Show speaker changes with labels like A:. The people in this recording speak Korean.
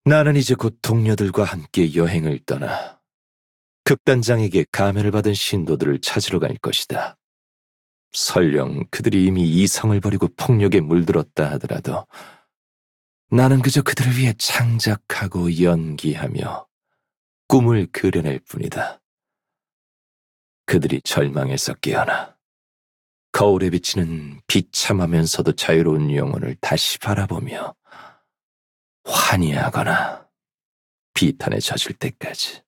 A: 나는 이제 곧 동료들과 함께 여행을 떠나 극단장에게 감회를 받은 신도들을 찾으러 갈 것이다. 설령 그들이 이미 이성을 버리고 폭력에 물들었다 하더라도 나는 그저 그들을 위해 창작하고 연기하며 꿈을 그려낼 뿐이다. 그들이 절망에서 깨어나 거울에 비치는 비참하면서도 자유로운 영혼을 다시 바라보며 환희하거나 비탄에 젖을 때까지.